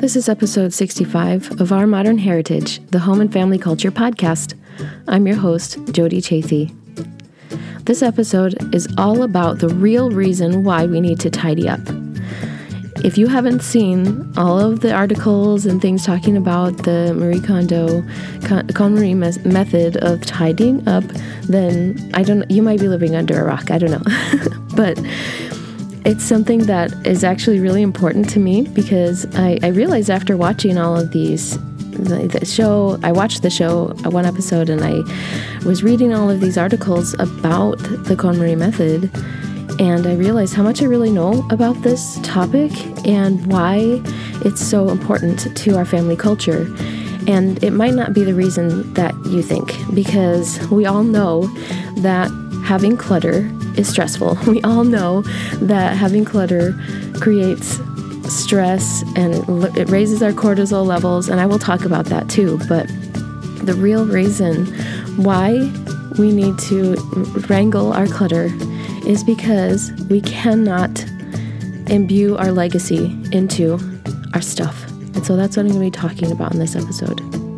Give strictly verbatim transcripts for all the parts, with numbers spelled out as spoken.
This is episode sixty-five of Our Modern Heritage, the Home and Family Culture podcast. I'm your host, Jody Chaffee. This episode is all about the real reason why we need to tidy up. If you haven't seen all of the articles and things talking about the Marie Kondo, KonMari me- method of tidying up, then I don't. You might be living under a rock. I don't know, but it's something that is actually really important to me because I, I realized after watching all of these, the, the show, I watched the show, one episode, and I was reading all of these articles about the KonMari method, and I realized how much I really know about this topic and why it's so important to our family culture. And it might not be the reason that you think, because we all know that having clutter is stressful. We all know that having clutter creates stress and it raises our cortisol levels, and I will talk about that too. But the real reason why we need to wrangle our clutter is because we cannot imbue our legacy into our stuff. And so that's what I'm going to be talking about in this episode.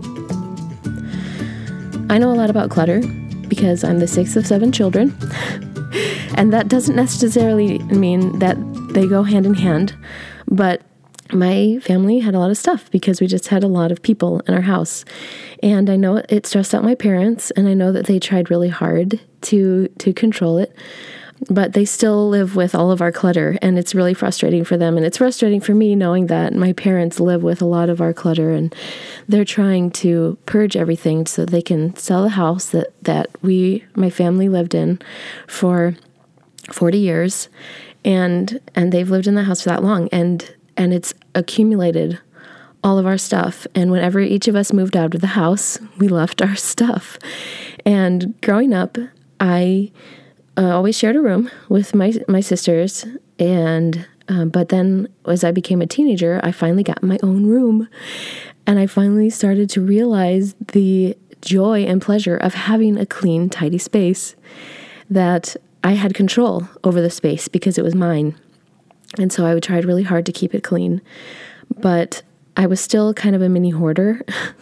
I know a lot about clutter because I'm the sixth of seven children. And that doesn't necessarily mean that they go hand in hand, but my family had a lot of stuff because we just had a lot of people in our house. And I know it stressed out my parents, and I know that they tried really hard to to control it, but they still live with all of our clutter, and it's really frustrating for them. And it's frustrating for me knowing that my parents live with a lot of our clutter, and they're trying to purge everything so they can sell the house that, that we, my family, lived in for forty years, and and they've lived in the house for that long, and and it's accumulated all of our stuff. And whenever each of us moved out of the house, we left our stuff. And growing up, I uh, always shared a room with my my sisters, and um, but then as I became a teenager, I finally got my own room, and I finally started to realize the joy and pleasure of having a clean, tidy space, that I had control over the space because it was mine. And so I tried really hard to keep it clean. But I was still kind of a mini hoarder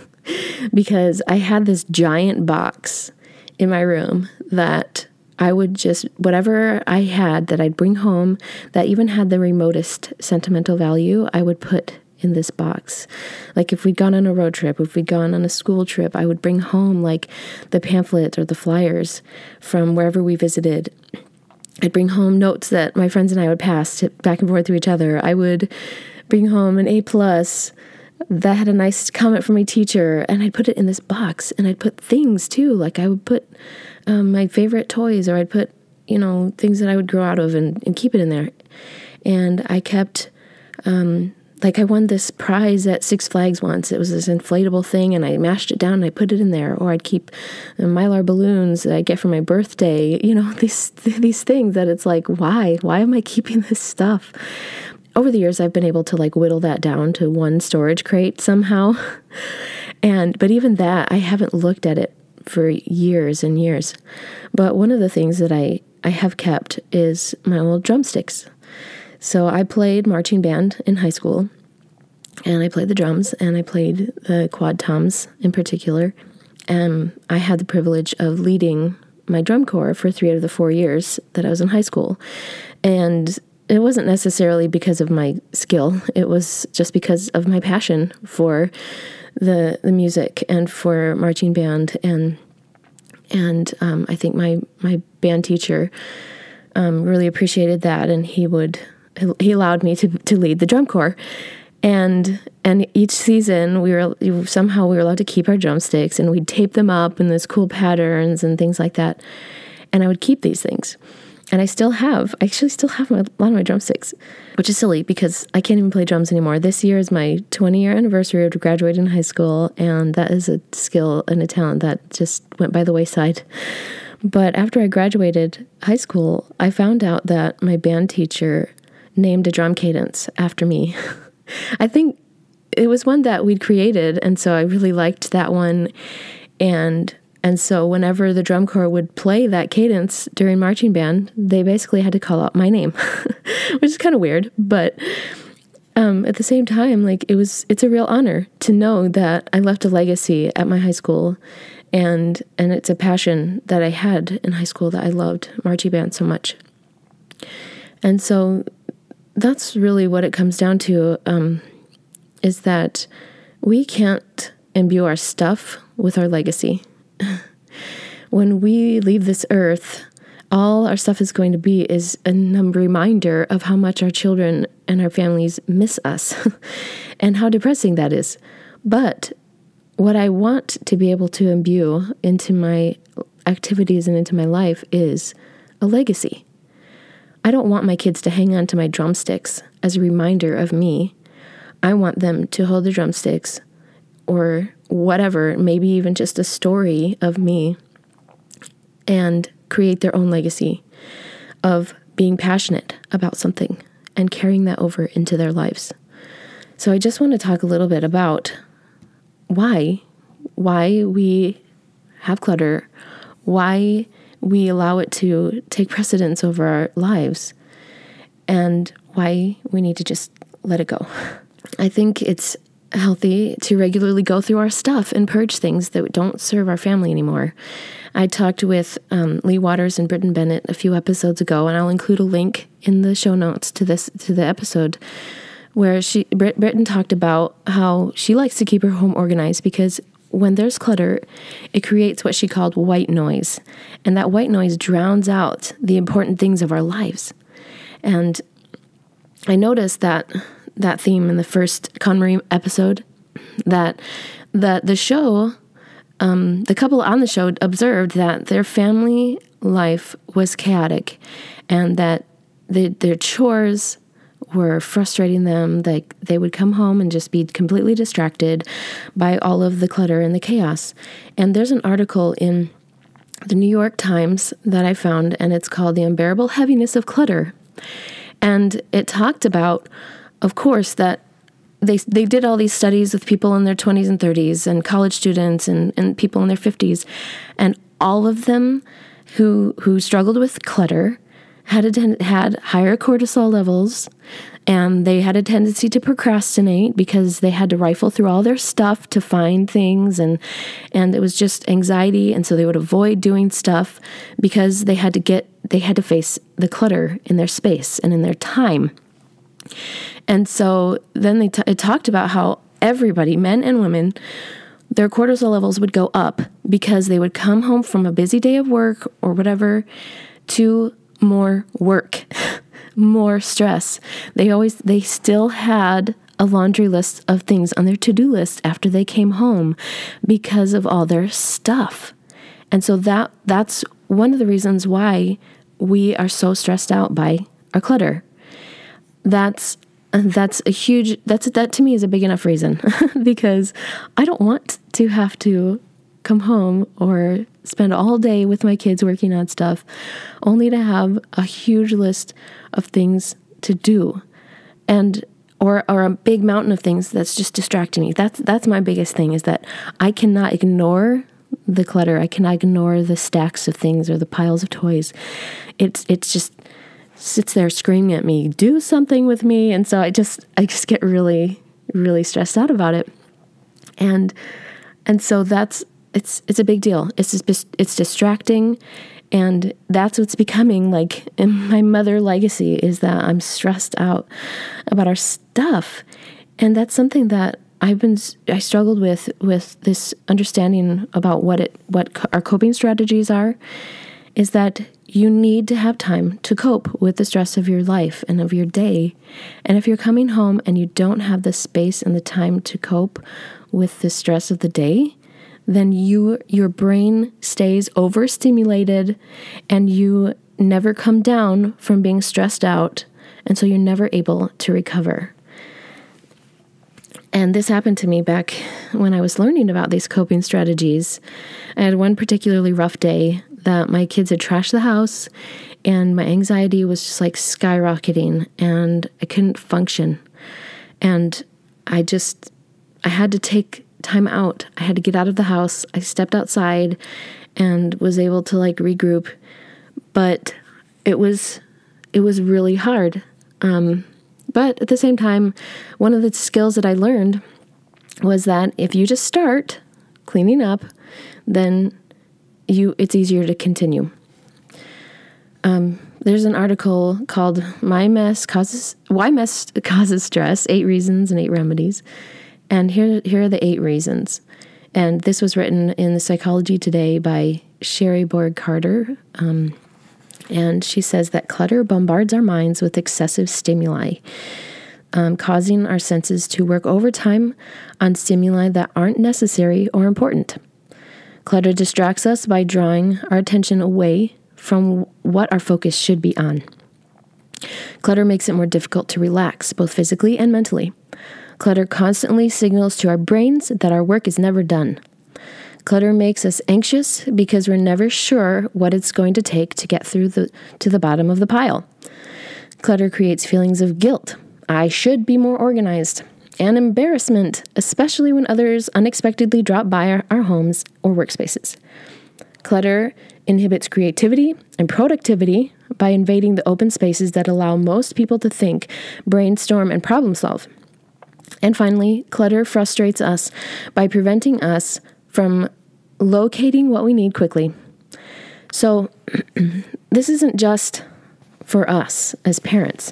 because I had this giant box in my room that I would just, whatever I had that I'd bring home that even had the remotest sentimental value, I would put in this box. Like if we'd gone on a road trip, if we'd gone on a school trip, I would bring home like the pamphlet or the flyers from wherever we visited. I'd bring home notes that my friends and I would pass to, back and forth to each other. I would bring home an A plus that had a nice comment from my teacher, and I'd put it in this box. And I'd put things too, like I would put um, my favorite toys, or I'd put, you know, things that I would grow out of and, and keep it in there. And I kept, um, like I won this prize at Six Flags once. It was this inflatable thing, and I mashed it down and I put it in there. Or I'd keep uh, Mylar balloons that I get for my birthday. You know, these these things that it's like, why? Why am I keeping this stuff? Over the years, I've been able to like whittle that down to one storage crate somehow. And but even that, I haven't looked at it for years and years. But one of the things that I, I have kept is my old drumsticks. So I played marching band in high school, and I played the drums, and I played the quad toms in particular. And I had the privilege of leading my drum corps for three out of the four years that I was in high school. And it wasn't necessarily because of my skill. It was just because of my passion for the the music and for marching band. And and um, I think my, my band teacher um, really appreciated that, and he would... He allowed me to to lead the drum corps, and and each season we were somehow we were allowed to keep our drumsticks, and we'd tape them up in those cool patterns and things like that. And I would keep these things, and I still have. I actually still have my, a lot of my drumsticks, which is silly because I can't even play drums anymore. This year is my twenty year anniversary of graduating high school, and that is a skill and a talent that just went by the wayside. But after I graduated high school, I found out that my band teacher named a drum cadence after me. I think it was one that we'd created, and so I really liked that one. And and so whenever the drum corps would play that cadence during marching band, they basically had to call out my name, which is kind of weird, but um, at the same time, like it was, it's a real honor to know that I left a legacy at my high school, and and it's a passion that I had in high school that I loved marching band so much. And so that's really what it comes down to, um, is that we can't imbue our stuff with our legacy. When we leave this earth, all our stuff is going to be is a reminder of how much our children and our families miss us and how depressing that is. But what I want to be able to imbue into my activities and into my life is a legacy. I don't want my kids to hang on to my drumsticks as a reminder of me. I want them to hold the drumsticks or whatever, maybe even just a story of me, and create their own legacy of being passionate about something and carrying that over into their lives. So I just want to talk a little bit about why, why we have clutter, why we allow it to take precedence over our lives, and why we need to just let it go. I think it's healthy to regularly go through our stuff and purge things that don't serve our family anymore. I talked with um, Lee Waters and Britton Bennett a few episodes ago, and I'll include a link in the show notes to this to the episode, where she Brit, Britton talked about how she likes to keep her home organized because when there's clutter, it creates what she called white noise, and that white noise drowns out the important things of our lives. And I noticed that that theme in the first KonMari episode, that that the show, um, the couple on the show observed that their family life was chaotic, and that the, their chores were frustrating them. Like they would come home and just be completely distracted by all of the clutter and the chaos. And there's an article in the New York Times that I found, and it's called "The Unbearable Heaviness of Clutter," and it talked about, of course, that they they did all these studies with people in their twenties and thirties and college students and, and people in their fifties. And all of them who who struggled with clutter had a ten, had higher cortisol levels, and they had a tendency to procrastinate because they had to rifle through all their stuff to find things, and and it was just anxiety, and so they would avoid doing stuff because they had to get they had to face the clutter in their space and in their time. And so then they t- it talked about how everybody, men and women, their cortisol levels would go up because they would come home from a busy day of work or whatever to more work, more stress. They always, they still had a laundry list of things on their to-do list after they came home because of all their stuff. And so that that's one of the reasons why we are so stressed out by our clutter. That's that's a huge, that's that to me is a big enough reason because I don't want to have to come home or spend all day with my kids working on stuff only to have a huge list of things to do, and or or a big mountain of things that's just distracting me. That's that's my biggest thing, is that I cannot ignore the clutter. I cannot ignore the stacks of things or the piles of toys. It's it's just sits there screaming at me, do something with me. And so I just I just get really, really stressed out about it. And and so that's it's it's a big deal. It's just, it's distracting, and that's what's becoming like my mother legacy, is that I'm stressed out about our stuff. And that's something that I've been I struggled with with this understanding about what it what our coping strategies are, is that you need to have time to cope with the stress of your life and of your day. And if you're coming home and you don't have the space and the time to cope with the stress of the day, then you your brain stays overstimulated and you never come down from being stressed out. And so you're never able to recover. And this happened to me back when I was learning about these coping strategies. I had one particularly rough day that my kids had trashed the house, and my anxiety was just like skyrocketing, and I couldn't function. And I just, I had to take time out. I had to get out of the house. I stepped outside and was able to like regroup, but it was, it was really hard. Um, But at the same time, one of the skills that I learned was that if you just start cleaning up, then you it's easier to continue. Um, there's an article called "My Mess Causes Why Mess Causes Stress: Eight Reasons and Eight Remedies," and here here are the eight reasons. And this was written in the Psychology Today by Sherry Borg Carter. Um, And she says that clutter bombards our minds with excessive stimuli, um, causing our senses to work overtime on stimuli that aren't necessary or important. Clutter distracts us by drawing our attention away from what our focus should be on. Clutter makes it more difficult to relax, both physically and mentally. Clutter constantly signals to our brains that our work is never done. Clutter makes us anxious because we're never sure what it's going to take to get through the to the bottom of the pile. Clutter creates feelings of guilt. I should be more organized. And embarrassment, especially when others unexpectedly drop by our, our homes or workspaces. Clutter inhibits creativity and productivity by invading the open spaces that allow most people to think, brainstorm, and problem solve. And finally, clutter frustrates us by preventing us from locating what we need quickly. So this isn't just for us as parents.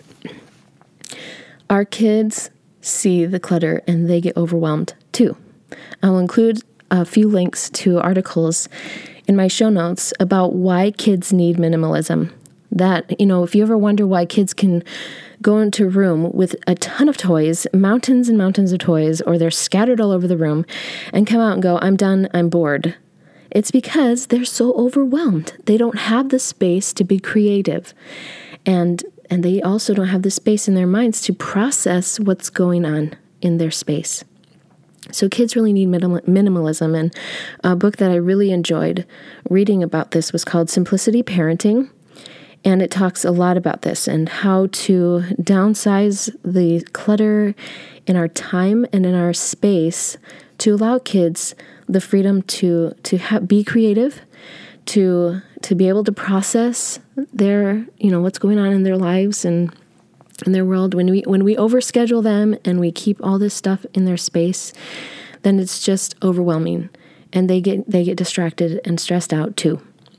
Our kids see the clutter and they get overwhelmed too. I'll include a few links to articles in my show notes about why kids need minimalism. That, you know, if you ever wonder why kids can go into a room with a ton of toys, mountains and mountains of toys, or they're scattered all over the room, and come out and go, I'm done, I'm bored. It's because they're so overwhelmed. They don't have the space to be creative. And and they also don't have the space in their minds to process what's going on in their space. So kids really need minimal, minimalism. And a book that I really enjoyed reading about this was called Simplicity Parenting. And it talks a lot about this and how to downsize the clutter in our time and in our space to allow kids the freedom to to ha- be creative, to to be able to process their, you know, what's going on in their lives and in their world. When we when we overschedule them and we keep all this stuff in their space, then it's just overwhelming, and they get they get distracted and stressed out too.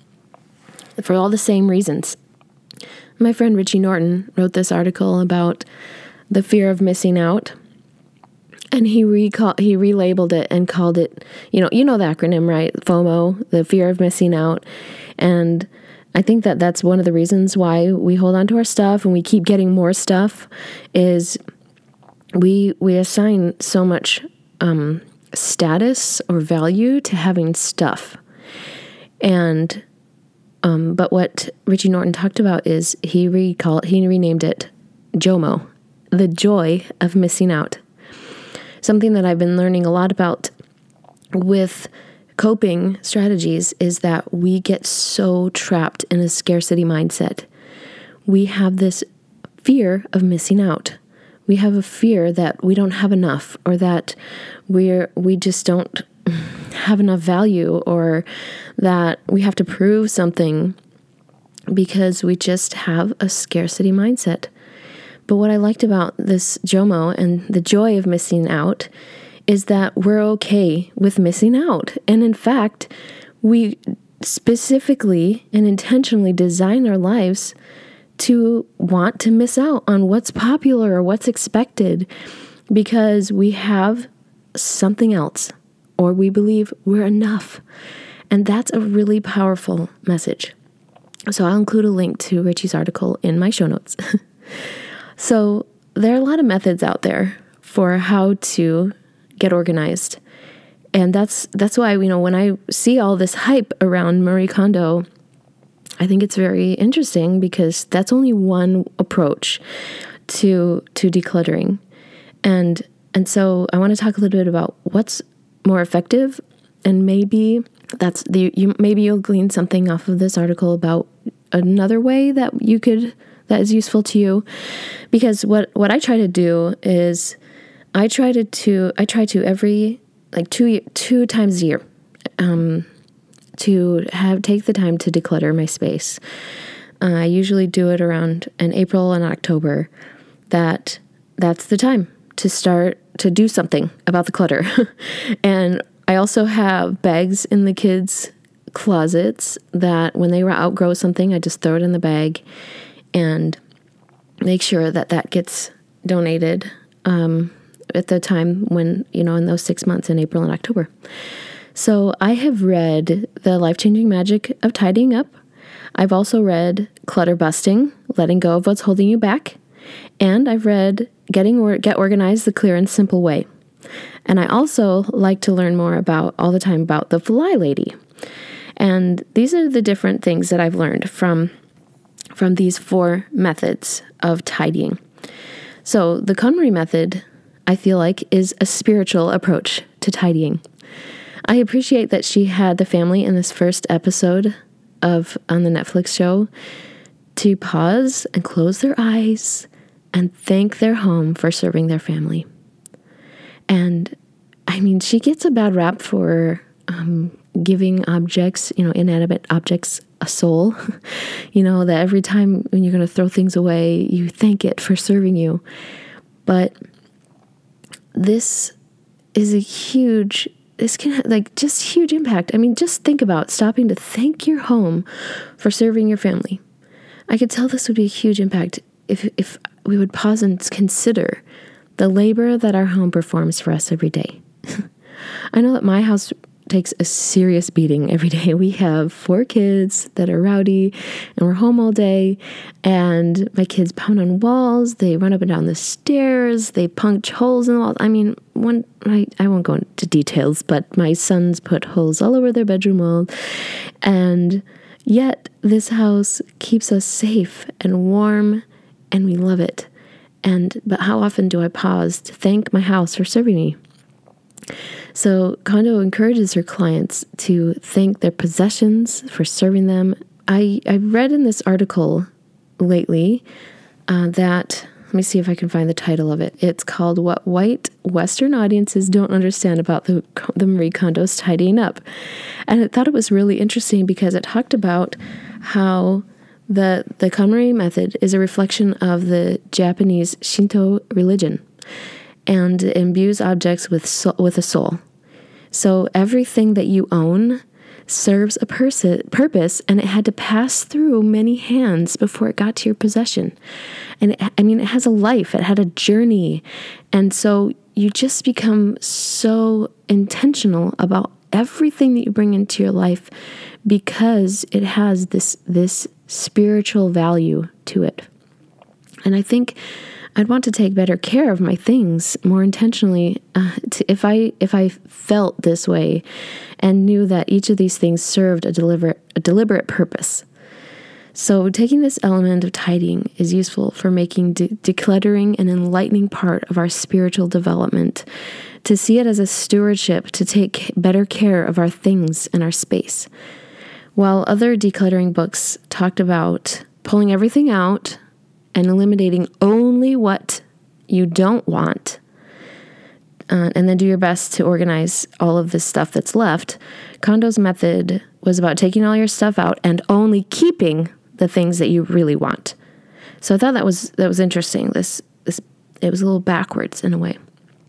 For all the same reasons. My friend Richie Norton wrote this article about the fear of missing out, and he recall he relabeled it and called it, you know, you know the acronym, right? FOMO, the fear of missing out. And I think that that's one of the reasons why we hold on to our stuff and we keep getting more stuff is we we assign so much um, status or value to having stuff. And Um, but what Richie Norton talked about is he recall he renamed it JOMO, the joy of missing out. Something that I've been learning a lot about with coping strategies is that we get so trapped in a scarcity mindset. We have this fear of missing out. We have a fear that we don't have enough, or that we're we just don't have enough value, or that we have to prove something because we just have a scarcity mindset. But what I liked about this JOMO and the joy of missing out is that we're okay with missing out. And in fact, we specifically and intentionally design our lives to want to miss out on what's popular or what's expected because we have something else, or we believe we're enough. And that's a really powerful message. So I'll include a link to Richie's article in my show notes. So there are a lot of methods out there for how to get organized. And that's that's why, you know, when I see all this hype around Marie Kondo, I think it's very interesting because that's only one approach to to decluttering. And and so I want to talk a little bit about what's more effective, and maybe that's the you maybe you'll glean something off of this article about another way that you could that is useful to you. Because what what I try to do is I try to, to I try to every like two two times a year um, to have take the time to declutter my space. Uh, I usually do it around in April and October. That that's the time to start to do something about the clutter. And I also have bags in the kids' closets that when they outgrow something, I just throw it in the bag and make sure that that gets donated um, at the time when, you know, in those six months in April and October. So I have read The Life-Changing Magic of Tidying Up. I've also read Clutter Busting, Letting Go of What's Holding You Back. And I've read Getting or- Get Organized the Clear and Simple Way. And I also like to learn more about all the time about the Fly Lady. And these are the different things that I've learned from, from these four methods of tidying. So the KonMari method, I feel like, is a spiritual approach to tidying. I appreciate that she had the family in this first episode of on the Netflix show to pause and close their eyes and thank their home for serving their family. And I mean, she gets a bad rap for um, giving objects, you know, inanimate objects, a soul. You know, that every time when you're going to throw things away, you thank it for serving you. But this is a huge, this can have like just huge impact. I mean, just think about stopping to thank your home for serving your family. I could tell this would be a huge impact if if we would pause and consider the labor that our home performs for us every day. I know that my house takes a serious beating every day. We have four kids that are rowdy, and we're home all day, and my kids pound on walls, they run up and down the stairs, they punch holes in the walls. I mean, one I, I won't go into details, but my sons put holes all over their bedroom wall, and yet this house keeps us safe and warm, and we love it. And but how often do I pause to thank my house for serving me? So Kondo encourages her clients to thank their possessions for serving them. I, I read in this article lately uh, that, let me see if I can find the title of it. It's called What White Western Audiences Don't Understand About the, the Marie Kondo's Tidying Up. And I thought it was really interesting because it talked about how the, the KonMari method is a reflection of the Japanese Shinto religion, and imbues objects with soul, with a soul. So everything that you own serves a pers- purpose, and it had to pass through many hands before it got to your possession. And it, I mean, it has a life, it had a journey. And so you just become so intentional about everything that you bring into your life because it has this, this spiritual value to it. And I think I'd want to take better care of my things more intentionally uh, to, if I if I felt this way and knew that each of these things served a deliberate a deliberate purpose. So taking this element of tidying is useful for making de- decluttering an enlightening part of our spiritual development, to see it as a stewardship to take better care of our things and our space. While other decluttering books talked about pulling everything out and eliminating only what you don't want, uh, and then do your best to organize all of this stuff that's left, Kondo's method was about taking all your stuff out and only keeping the things that you really want. So I thought that was that was interesting. This this it was a little backwards in a way.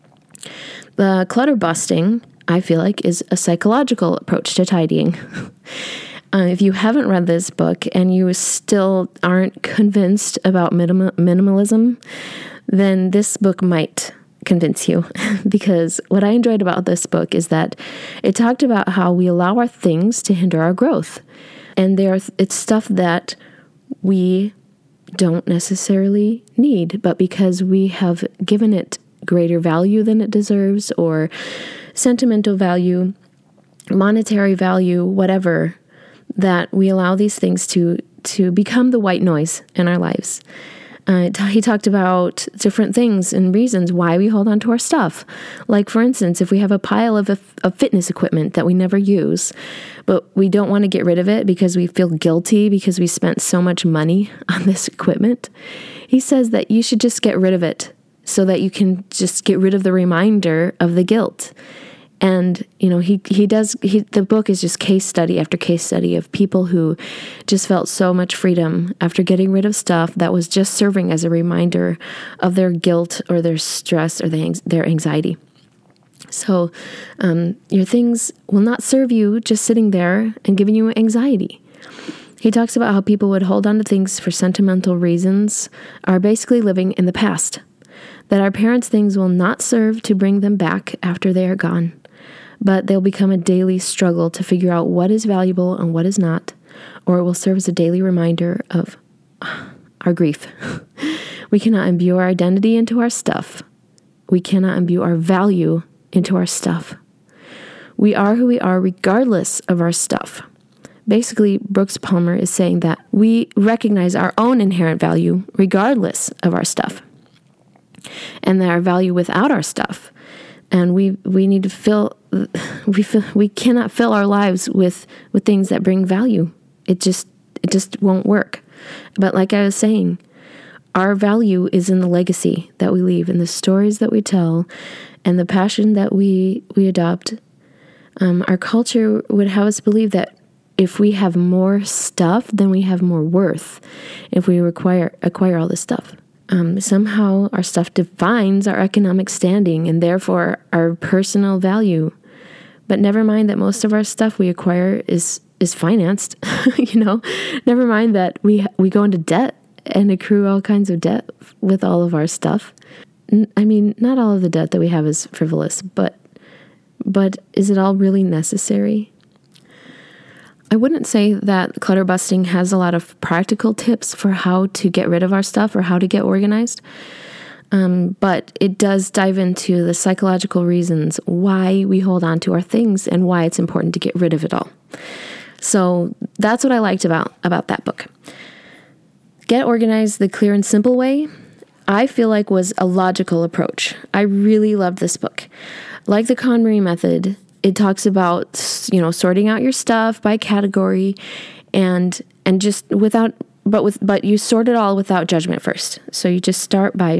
The clutter busting, I feel like, is a psychological approach to tidying. Uh, if you haven't read this book and you still aren't convinced about minim- minimalism, then this book might convince you. Because what I enjoyed about this book is that it talked about how we allow our things to hinder our growth. And there, it's stuff that we don't necessarily need, but because we have given it greater value than it deserves, or sentimental value, monetary value, whatever, that we allow these things to to become the white noise in our lives. Uh, t- he talked about different things and reasons why we hold on to our stuff. Like, for instance, if we have a pile of, of fitness equipment that we never use, but we don't want to get rid of it because we feel guilty because we spent so much money on this equipment, he says that you should just get rid of it so that you can just get rid of the reminder of the guilt. And, you know, he, he does, he, the book is just case study after case study of people who just felt so much freedom after getting rid of stuff that was just serving as a reminder of their guilt or their stress or the, their anxiety. So um, your things will not serve you just sitting there and giving you anxiety. He talks about how people would hold on to things for sentimental reasons are basically living in the past, that our parents' things will not serve to bring them back after they are gone, but they'll become a daily struggle to figure out what is valuable and what is not, or it will serve as a daily reminder of our grief. We cannot imbue our identity into our stuff. We cannot imbue our value into our stuff. We are who we are regardless of our stuff. Basically, Brooks Palmer is saying that we recognize our own inherent value regardless of our stuff, and that our value without our stuff. And we we need to fill we fill, we cannot fill our lives with with things that bring value. It just it just won't work. But like I was saying, our value is in the legacy that we leave, in the stories that we tell, and the passion that we we adopt. Um, our culture would have us believe that if we have more stuff, then we have more worth. If we require acquire all this stuff. Um, somehow our stuff defines our economic standing and therefore our personal value. But never mind that most of our stuff we acquire is is financed. you know, never mind that we we go into debt and accrue all kinds of debt with all of our stuff. N- I mean, not all of the debt that we have is frivolous, but but is it all really necessary? I wouldn't say that clutter busting has a lot of practical tips for how to get rid of our stuff or how to get organized. Um, but it does dive into the psychological reasons why we hold on to our things and why it's important to get rid of it all. So that's what I liked about, about that book. Get Organized the Clear and Simple Way, I feel like was a logical approach. I really loved this book. Like the KonMari method, it talks about, you know, sorting out your stuff by category and and just without but with but you sort it all without judgment first. So you just start by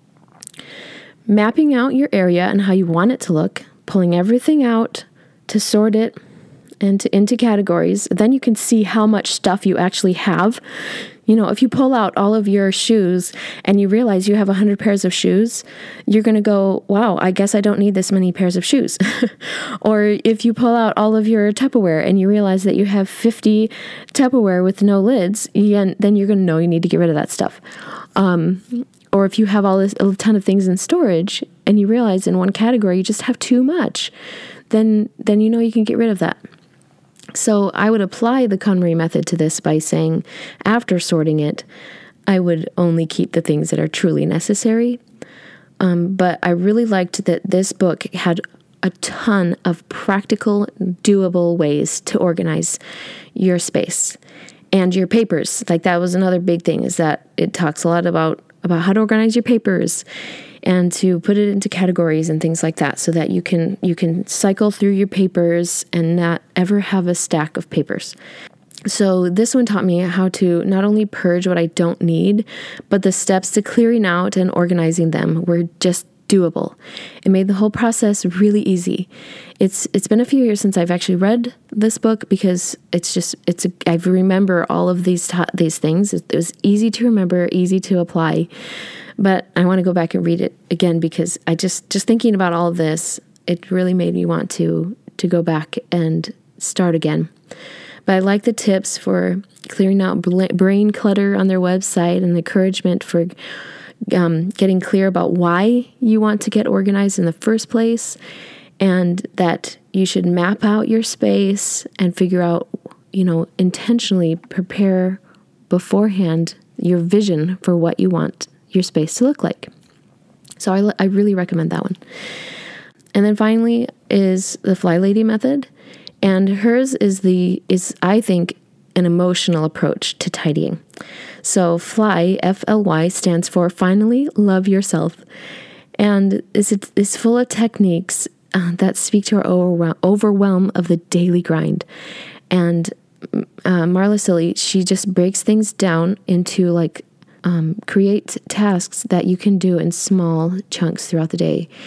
mapping out your area and how you want it to look, pulling everything out to sort it into into categories. Then you can see how much stuff you actually have. You know, if you pull out all of your shoes and you realize you have one hundred pairs of shoes, you're going to go, wow, I guess I don't need this many pairs of shoes. Or if you pull out all of your Tupperware and you realize that you have fifty Tupperware with no lids, then you're going to know you need to get rid of that stuff. Um, or if you have all this a ton of things in storage and you realize in one category you just have too much, then then you know you can get rid of that. So I would apply the KonMari method to this by saying, after sorting it, I would only keep the things that are truly necessary. Um, but I really liked that this book had a ton of practical, doable ways to organize your space and your papers. Like that was another big thing, is that it talks a lot about, about how to organize your papers and to put it into categories and things like that, so that you can you can cycle through your papers and not ever have a stack of papers. So this one taught me how to not only purge what I don't need, but the steps to clearing out and organizing them were just doable. It made the whole process really easy. It's it's been a few years since I've actually read this book, because it's just it's a, I remember all of these ta- these things. It was easy to remember, easy to apply. But I want to go back and read it again, because I just, just thinking about all of this, it really made me want to, to go back and start again. But I like the tips for clearing out brain clutter on their website and the encouragement for um, getting clear about why you want to get organized in the first place, and that you should map out your space and figure out, you know, intentionally prepare beforehand your vision for what you want your space to look like. So I, I really recommend that one. And then finally is the Fly Lady method. And hers is the, is I think, an emotional approach to tidying. So Fly, F L Y, stands for Finally Love Yourself. And is it is full of techniques uh, that speak to our overwhelm, overwhelm of the daily grind. And uh, Marla Silly, she just breaks things down into like Um, create tasks that you can do in small chunks throughout the day.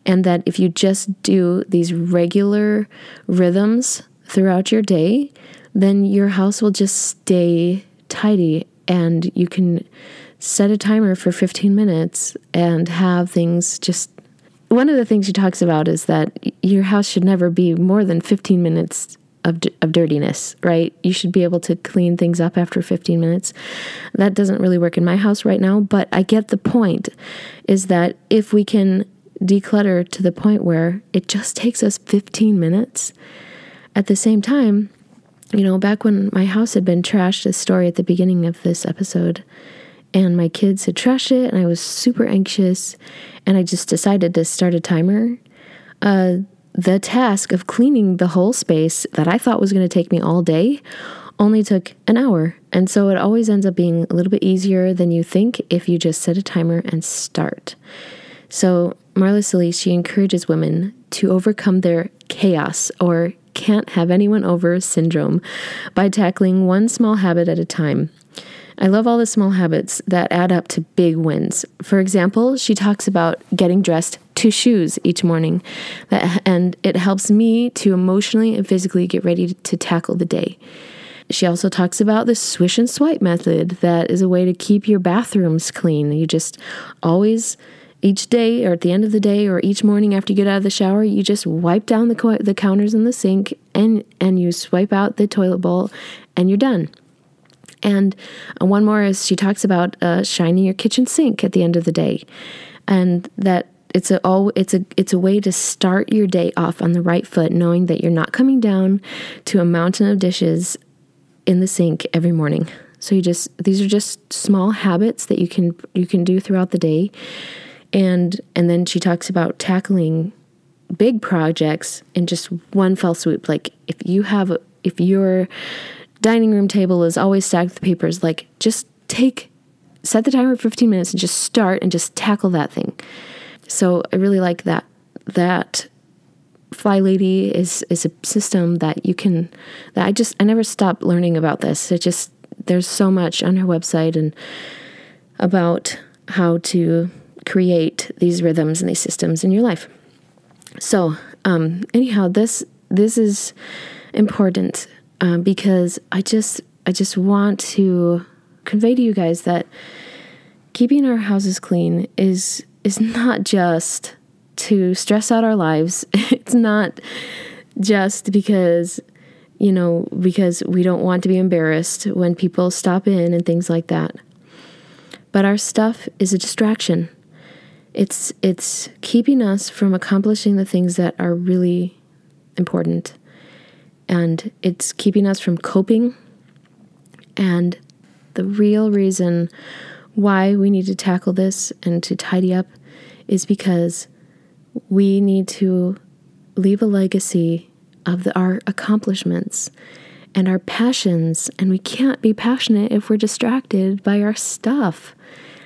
And that if you just do these regular rhythms throughout your day, then your house will just stay tidy, and you can set a timer for fifteen minutes and have things just... One of the things she talks about is that your house should never be more than fifteen minutes of, of dirtiness, right? You should be able to clean things up after fifteen minutes. That doesn't really work in my house right now, but I get the point, is that if we can declutter to the point where it just takes us fifteen minutes, at the same time, you know, back when my house had been trashed, this story at the beginning of this episode, and my kids had trashed it, and I was super anxious, and I just decided to start a timer. Uh, the task of cleaning the whole space that I thought was going to take me all day only took an hour. And so it always ends up being a little bit easier than you think if you just set a timer and start. So Marla Salise, she encourages women to overcome their chaos or can't have anyone over syndrome by tackling one small habit at a time. I love all the small habits that add up to big wins. For example, she talks about getting dressed to shoes each morning, that, and it helps me to emotionally and physically get ready to tackle the day. She also talks about the swish and swipe method. That is a way to keep your bathrooms clean. You just always, each day or at the end of the day or each morning after you get out of the shower, you just wipe down the co- the counters in the sink and, and you swipe out the toilet bowl and you're done. And one more is she talks about uh, shining your kitchen sink at the end of the day, and that it's a all it's a it's a way to start your day off on the right foot, knowing that you're not coming down to a mountain of dishes in the sink every morning. So you just these are just small habits that you can you can do throughout the day, and and then she talks about tackling big projects in just one fell swoop. Like if you have if you're dining room table is always stacked with papers, like just take, set the timer for fifteen minutes and just start and just tackle that thing. So I really like that. That Fly Lady is, is a system that you can, that I just, I never stop learning about this. It just, there's so much on her website and about how to create these rhythms and these systems in your life. So um, anyhow, this, this is important. Um, because I just I just want to convey to you guys that keeping our houses clean is is not just to stress out our lives. It's not just because, you know, because we don't want to be embarrassed when people stop in and things like that. But our stuff is a distraction. It's it's keeping us from accomplishing the things that are really important. And it's keeping us from coping. And the real reason why we need to tackle this and to tidy up is because we need to leave a legacy of the, our accomplishments and our passions. And we can't be passionate if we're distracted by our stuff.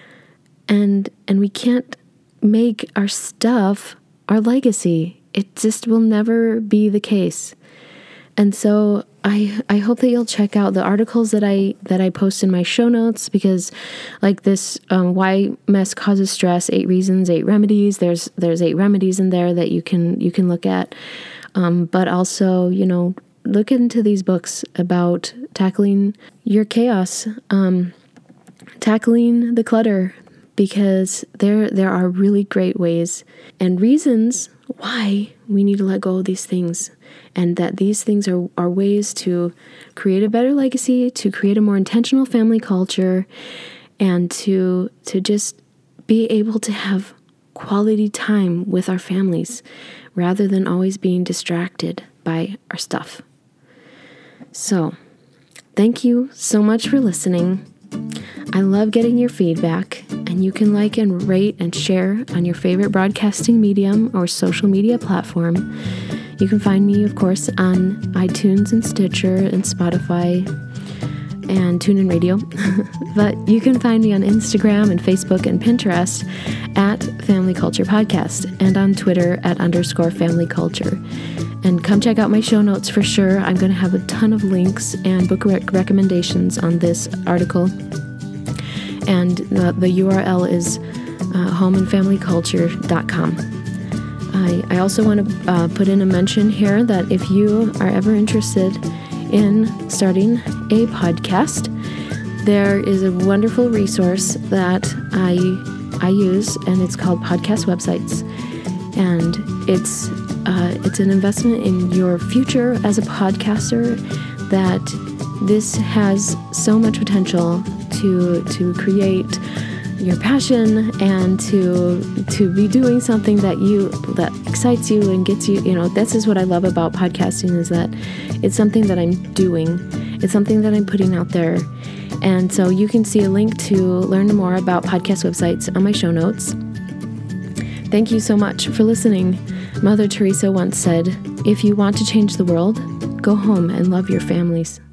And and we can't make our stuff our legacy. It just will never be the case. And so I I hope that you'll check out the articles that I that I post in my show notes, because like this um, why mess causes stress, eight reasons, eight remedies. There's there's eight remedies in there that you can you can look at. Um, but also, you know, look into these books about tackling your chaos, um, tackling the clutter, because there there are really great ways and reasons why we need to let go of these things. And that these things are, are ways to create a better legacy, to create a more intentional family culture, and to to just be able to have quality time with our families rather than always being distracted by our stuff. So, thank you so much for listening. I love getting your feedback, and you can like and rate and share on your favorite broadcasting medium or social media platform. You can find me, of course, on iTunes and Stitcher and Spotify and TuneIn Radio. But you can find me on Instagram and Facebook and Pinterest at Family Culture Podcast, and on Twitter at underscore Family Culture. And come check out my show notes for sure. I'm going to have a ton of links and book rec- recommendations on this article. And the, the U R L is uh, home and family culture dot com. I, I also want to uh, put in a mention here that if you are ever interested in starting a podcast, there is a wonderful resource that I I use, and it's called Podcast Websites. And it's uh, it's an investment in your future as a podcaster, that this has so much potential to to create your passion and to to be doing something that you that excites you and gets you, you know, this is what I love about podcasting, is that it's something that I'm doing. It's something that I'm putting out there. And so you can see a link to learn more about Podcast Websites on my show notes. Thank you so much for listening. Mother Teresa once said, "If you want to change the world, go home and love your families."